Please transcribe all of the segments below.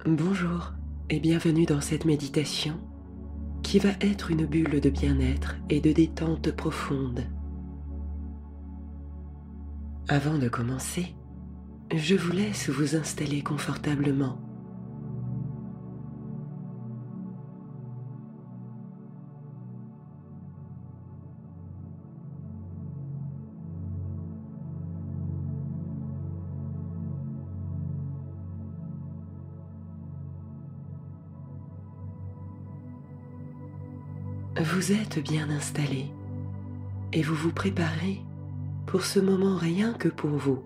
Bonjour et bienvenue dans cette méditation qui va être une bulle de bien-être et de détente profonde. Avant de commencer, je vous laisse vous installer confortablement. Vous êtes bien installé et vous vous préparez pour ce moment rien que pour vous.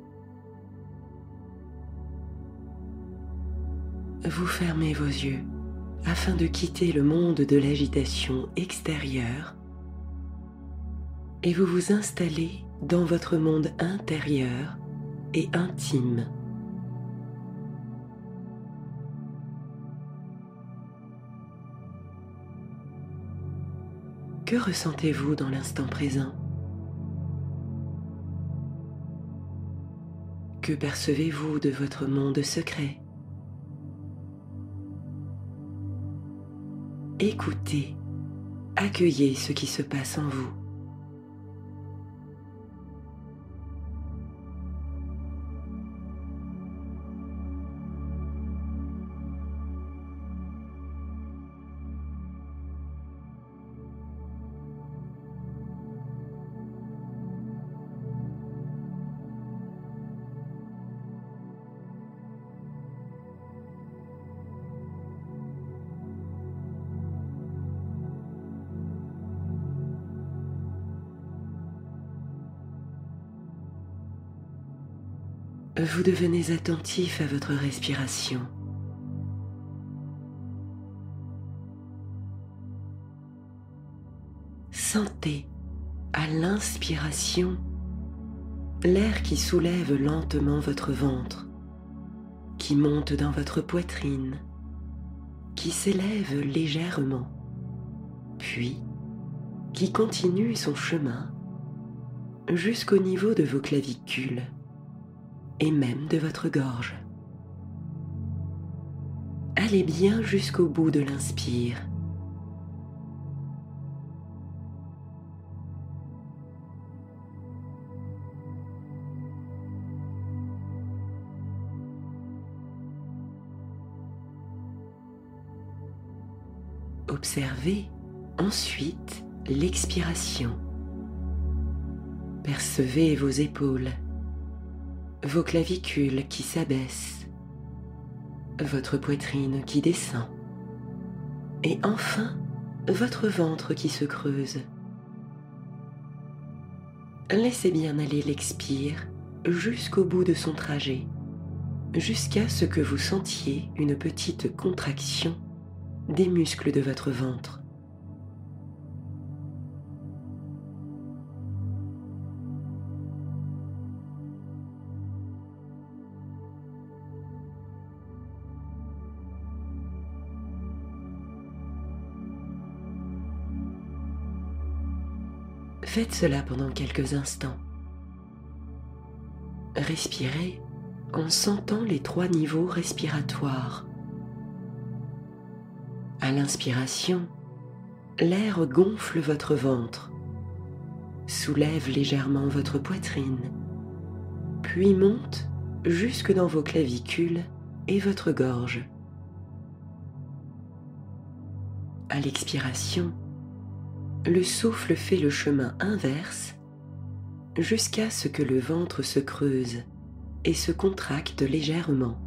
Vous fermez vos yeux afin de quitter le monde de l'agitation extérieure et vous vous installez dans votre monde intérieur et intime. Que ressentez-vous dans l'instant présent? Que percevez-vous de votre monde secret? Écoutez, accueillez ce qui se passe en vous. Vous devenez attentif à votre respiration. Sentez, à l'inspiration, l'air qui soulève lentement votre ventre, qui monte dans votre poitrine, qui s'élève légèrement, puis qui continue son chemin jusqu'au niveau de vos clavicules et même de votre gorge. Allez bien jusqu'au bout de l'inspire. Observez ensuite l'expiration. Percevez vos épaules, vos clavicules qui s'abaissent, votre poitrine qui descend, et enfin votre ventre qui se creuse. Laissez bien aller l'expire jusqu'au bout de son trajet, jusqu'à ce que vous sentiez une petite contraction des muscles de votre ventre. Faites cela pendant quelques instants. Respirez en sentant les 3 niveaux respiratoires. À l'inspiration, l'air gonfle votre ventre, soulève légèrement votre poitrine, puis monte jusque dans vos clavicules et votre gorge. À l'expiration, le souffle fait le chemin inverse jusqu'à ce que le ventre se creuse et se contracte légèrement.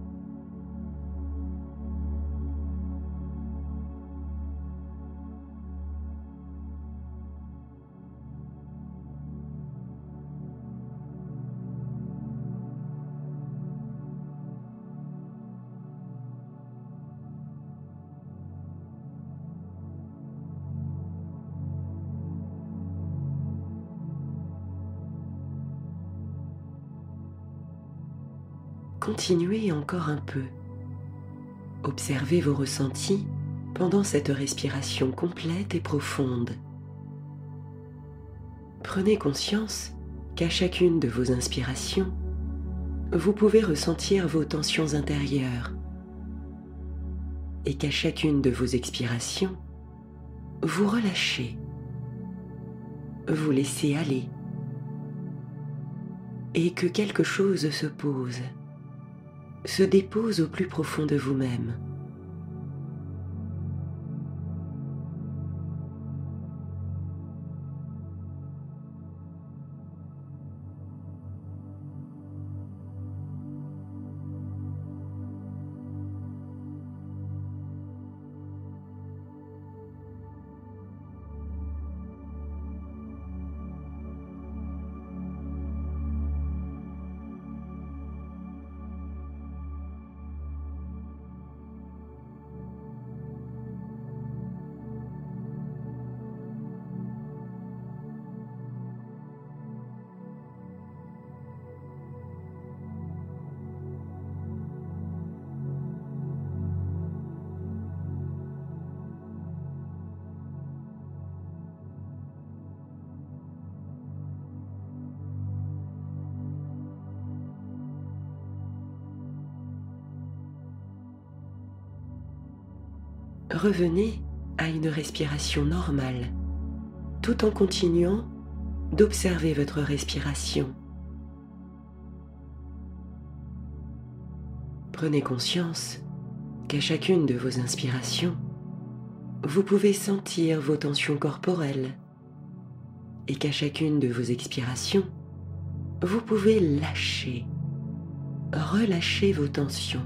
Continuez encore un peu. Observez vos ressentis pendant cette respiration complète et profonde. Prenez conscience qu'à chacune de vos inspirations, vous pouvez ressentir vos tensions intérieures, et qu'à chacune de vos expirations, vous relâchez, vous laissez aller et que quelque chose se pose, se dépose au plus profond de vous-même. Revenez à une respiration normale, tout en continuant d'observer votre respiration. Prenez conscience qu'à chacune de vos inspirations, vous pouvez sentir vos tensions corporelles et qu'à chacune de vos expirations, vous pouvez lâcher, relâcher vos tensions.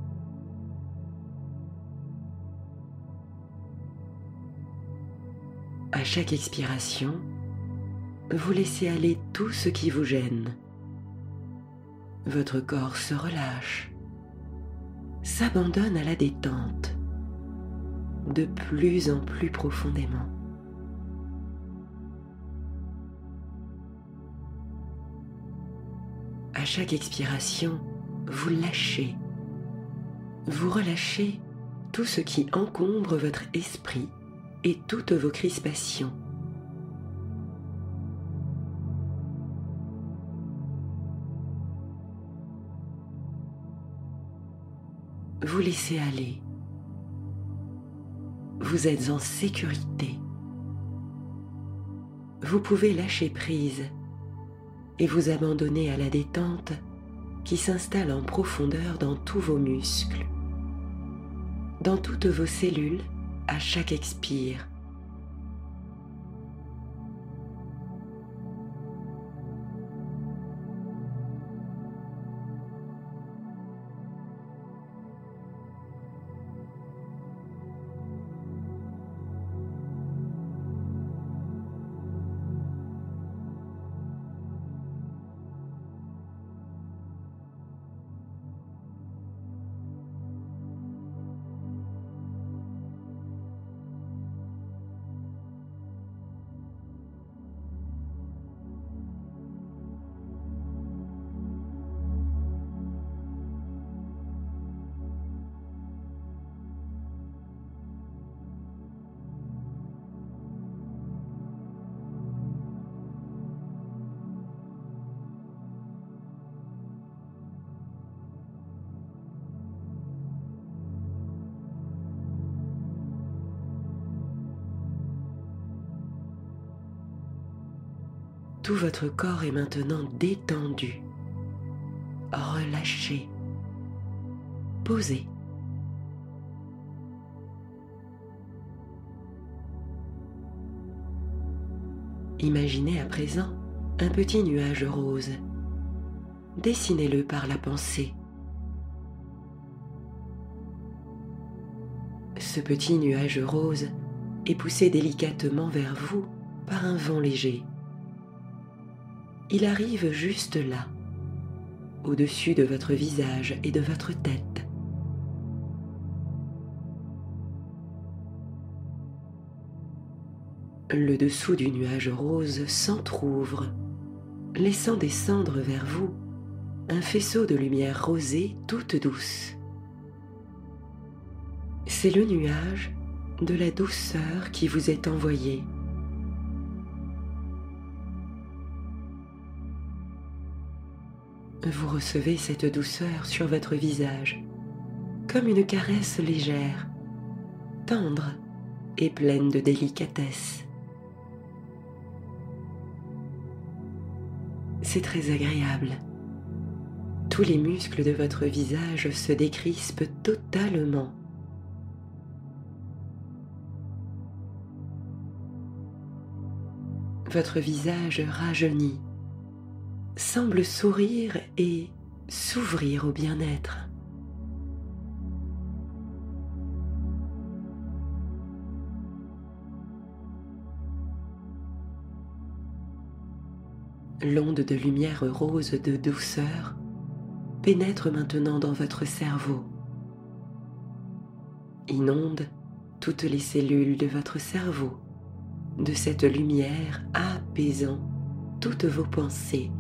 À chaque expiration, vous laissez aller tout ce qui vous gêne. Votre corps se relâche, s'abandonne à la détente, de plus en plus profondément. À chaque expiration, vous lâchez, vous relâchez tout ce qui encombre votre esprit et toutes vos crispations. Vous laissez aller. Vous êtes en sécurité. Vous pouvez lâcher prise et vous abandonner à la détente qui s'installe en profondeur dans tous vos muscles, dans toutes vos cellules à chaque expire. Tout votre corps est maintenant détendu, relâché, posé. Imaginez à présent un petit nuage rose. Dessinez-le par la pensée. Ce petit nuage rose est poussé délicatement vers vous par un vent léger. Il arrive juste là, au-dessus de votre visage et de votre tête. Le dessous du nuage rose s'entr'ouvre, laissant descendre vers vous un faisceau de lumière rosée toute douce. C'est le nuage de la douceur qui vous est envoyé. Vous recevez cette douceur sur votre visage, comme une caresse légère tendre et pleine de délicatesse. C'est très agréable. Tous les muscles de votre visage se décrispent totalement. Votre visage rajeunit, semble sourire et s'ouvrir au bien-être. L'onde de lumière rose de douceur pénètre maintenant dans votre cerveau, inonde toutes les cellules de votre cerveau de cette lumière apaisant toutes vos pensées.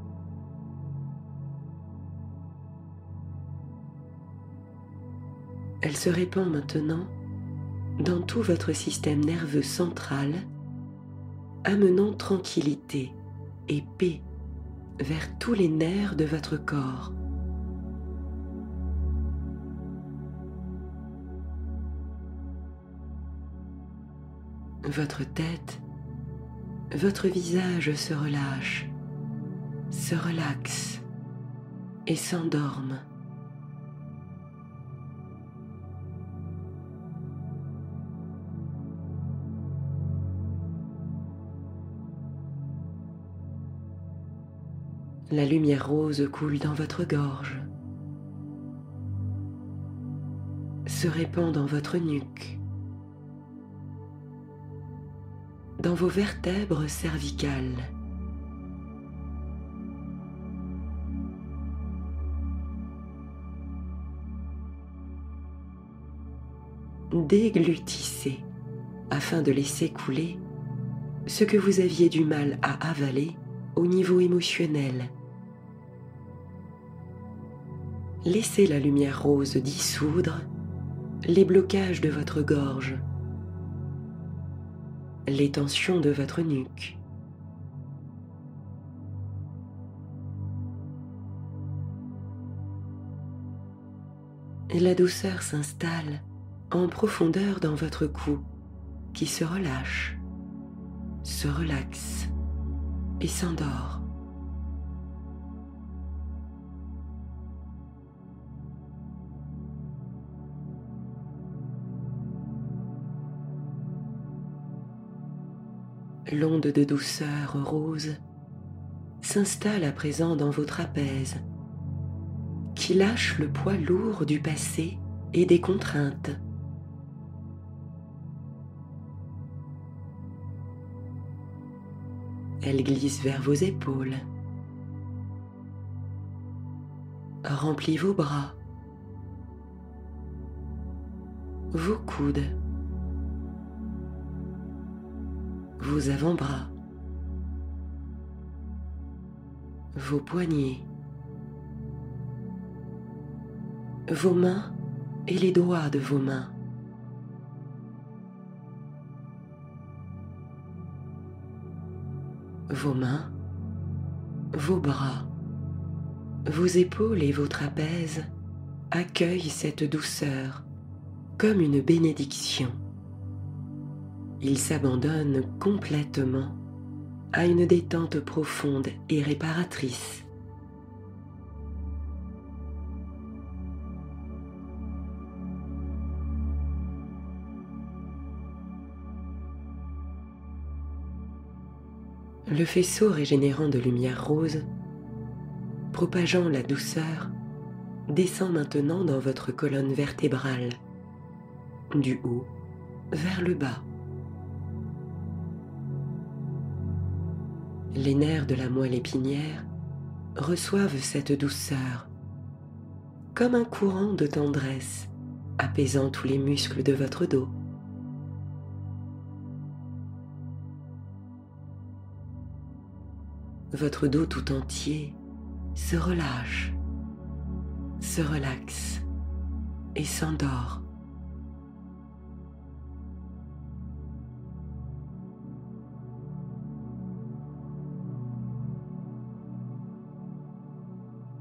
Elle se répand maintenant dans tout votre système nerveux central, amenant tranquillité et paix vers tous les nerfs de votre corps. Votre tête, votre visage se relâche, se relaxe et s'endorme. La lumière rose coule dans votre gorge, se répand dans votre nuque, dans vos vertèbres cervicales. Déglutissez afin de laisser couler ce que vous aviez du mal à avaler au niveau émotionnel. Laissez la lumière rose dissoudre les blocages de votre gorge, les tensions de votre nuque. La douceur s'installe en profondeur dans votre cou qui se relâche, se relaxe et s'endort. L'onde de douceur rose s'installe à présent dans vos trapèzes, qui lâchent le poids lourd du passé et des contraintes. Elle glisse vers vos épaules, remplit vos bras, vos coudes, vos avant-bras, vos poignets, vos mains et les doigts de vos mains. Vos mains, vos bras, vos épaules et vos trapèzes accueillent cette douceur comme une bénédiction. Ils s'abandonnent complètement à une détente profonde et réparatrice. Le faisceau régénérant de lumière rose, propageant la douceur, descend maintenant dans votre colonne vertébrale, du haut vers le bas. Les nerfs de la moelle épinière reçoivent cette douceur, comme un courant de tendresse apaisant tous les muscles de votre dos. Votre dos tout entier se relâche, se relaxe et s'endort.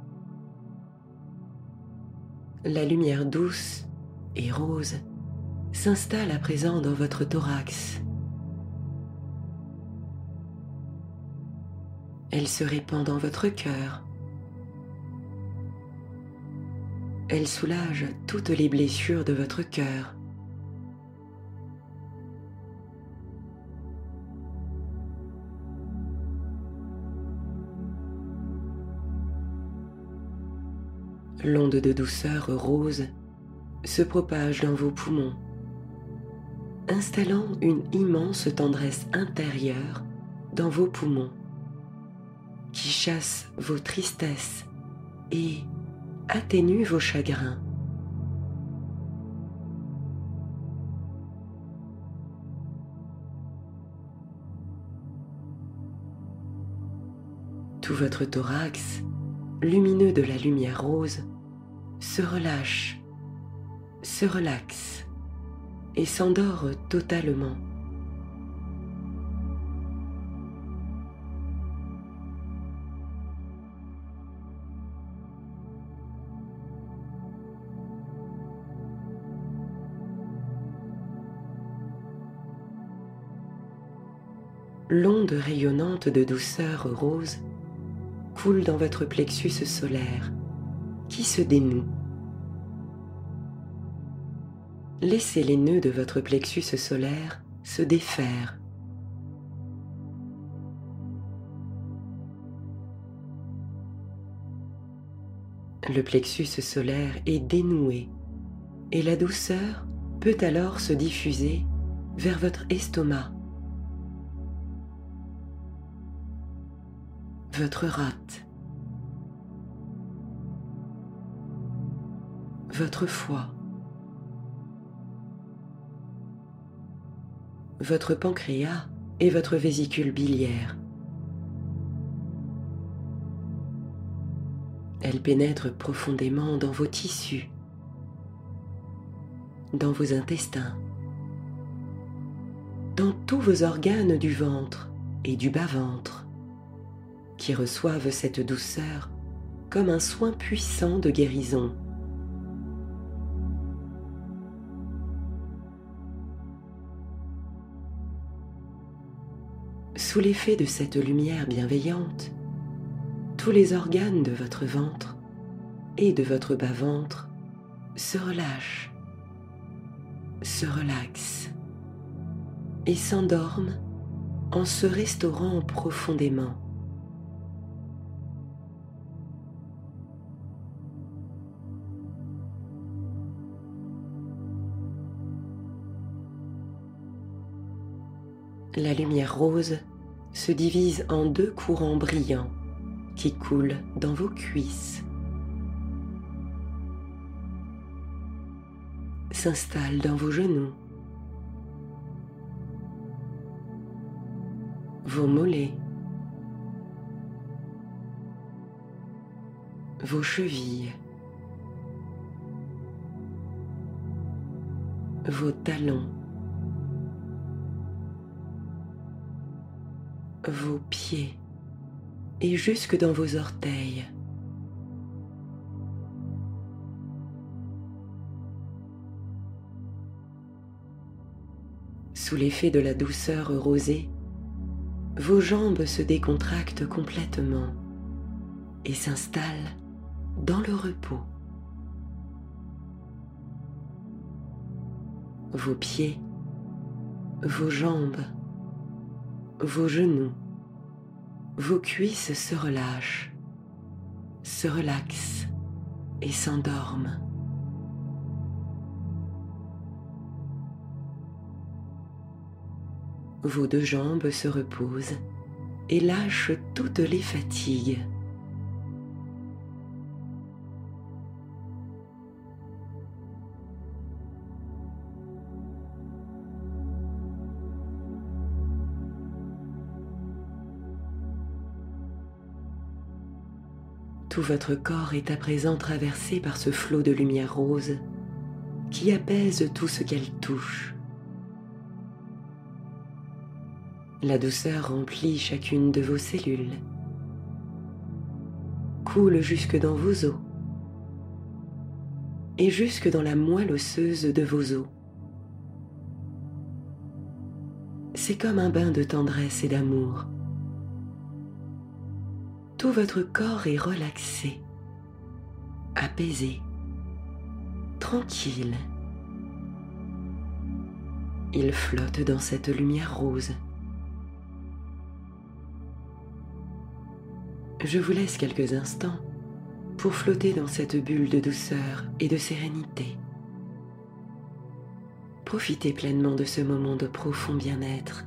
La lumière douce et rose s'installe à présent dans votre thorax. Elle se répand dans votre cœur. Elle soulage toutes les blessures de votre cœur. L'onde de douceur rose se propage dans vos poumons, installant une immense tendresse intérieure dans vos poumons, qui chasse vos tristesses et atténue vos chagrins. Tout votre thorax, lumineux de la lumière rose, se relâche, se relaxe et s'endort totalement. L'onde rayonnante de douceur rose coule dans votre plexus solaire qui se dénoue. Laissez les nœuds de votre plexus solaire se défaire. Le plexus solaire est dénoué et la douceur peut alors se diffuser vers votre estomac, votre rate, votre foie, votre pancréas et votre vésicule biliaire. Elle pénètre profondément dans vos tissus, dans vos intestins, dans tous vos organes du ventre et du bas-ventre, qui reçoivent cette douceur comme un soin puissant de guérison. Sous l'effet de cette lumière bienveillante, tous les organes de votre ventre et de votre bas-ventre se relâchent, se relaxent et s'endorment en se restaurant profondément. La lumière rose se divise en deux courants brillants qui coulent dans vos cuisses, s'installent dans vos genoux, vos mollets, vos chevilles, vos talons, vos pieds et jusque dans vos orteils. Sous l'effet de la douceur rosée, vos jambes se décontractent complètement et s'installent dans le repos. Vos pieds, vos jambes, vos genoux, vos cuisses se relâchent, se relaxent et s'endorment. Vos deux jambes se reposent et lâchent toutes les fatigues. Tout votre corps est à présent traversé par ce flot de lumière rose qui apaise tout ce qu'elle touche. La douceur remplit chacune de vos cellules, coule jusque dans vos os et jusque dans la moelle osseuse de vos os. C'est comme un bain de tendresse et d'amour. Tout votre corps est relaxé, apaisé, tranquille. Il flotte dans cette lumière rose. Je vous laisse quelques instants pour flotter dans cette bulle de douceur et de sérénité. Profitez pleinement de ce moment de profond bien-être.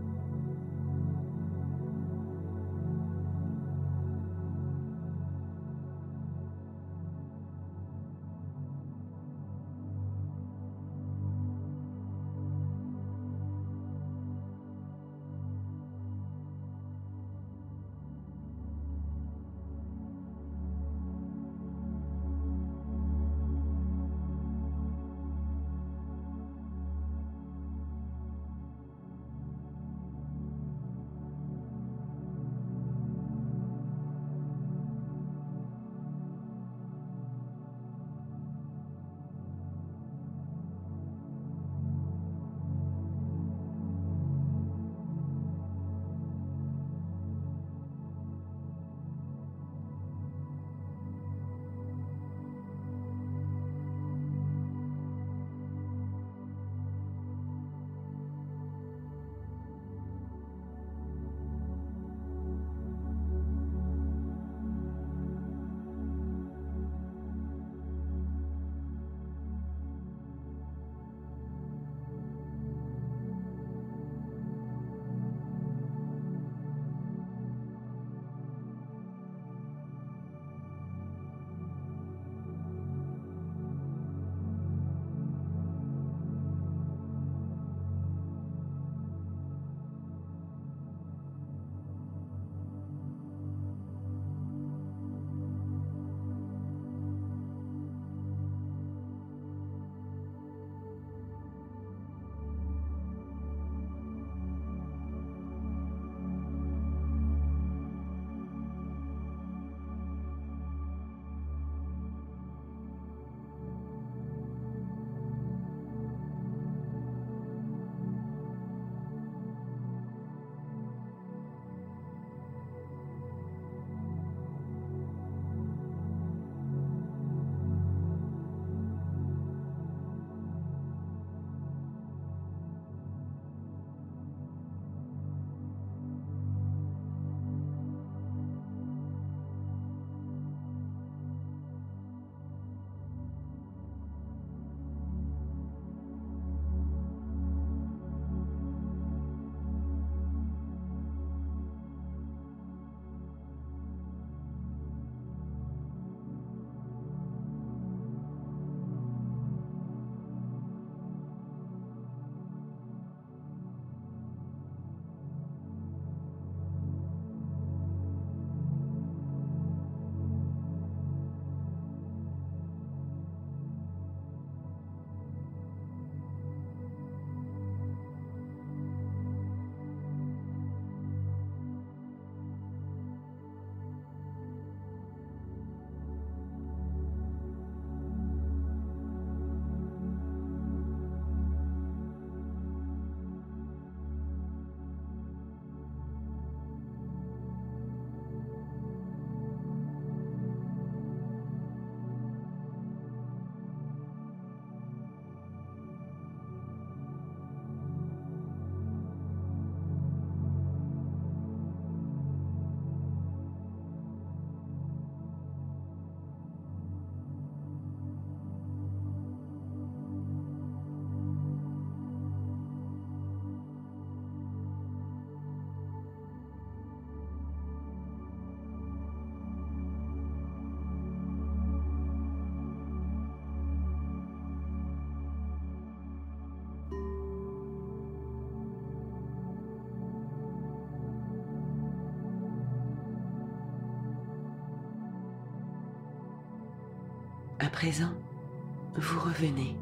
À présent, vous revenez.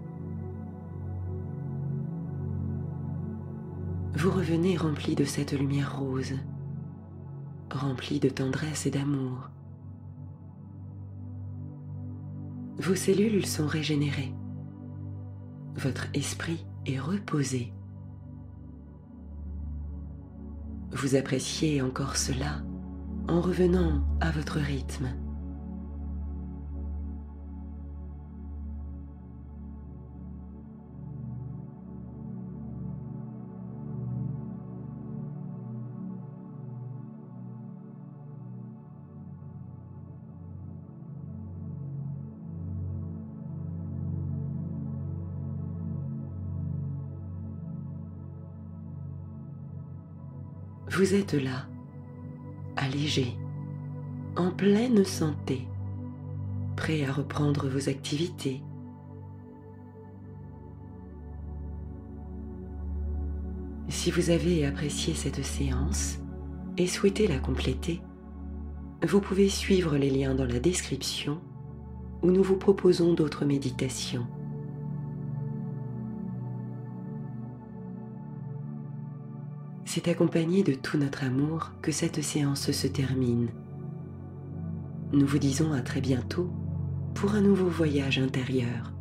Vous revenez rempli de cette lumière rose, rempli de tendresse et d'amour. Vos cellules sont régénérées. Votre esprit est reposé. Vous appréciez encore cela en revenant à votre rythme. Vous êtes là, allégé, en pleine santé, prêt à reprendre vos activités. Si vous avez apprécié cette séance et souhaitez la compléter, vous pouvez suivre les liens dans la description où nous vous proposons d'autres méditations. C'est accompagné de tout notre amour que cette séance se termine. Nous vous disons à très bientôt pour un nouveau voyage intérieur.